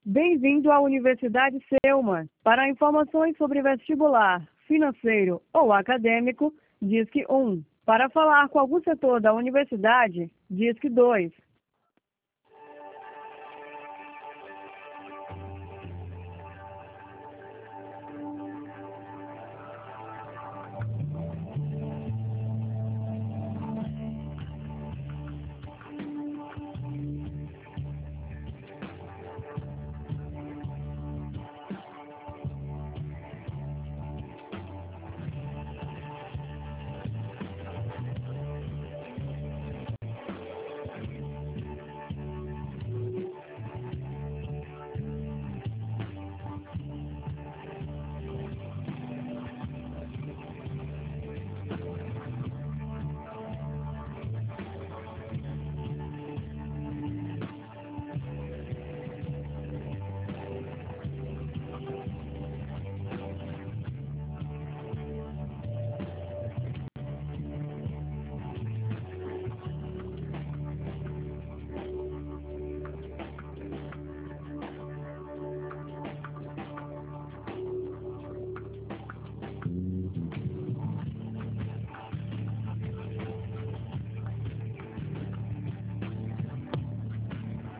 Bem-vindo à Universidade Selman. Para informações sobre vestibular, financeiro ou acadêmico, disque 1. Para falar com algum setor da universidade, disque 2.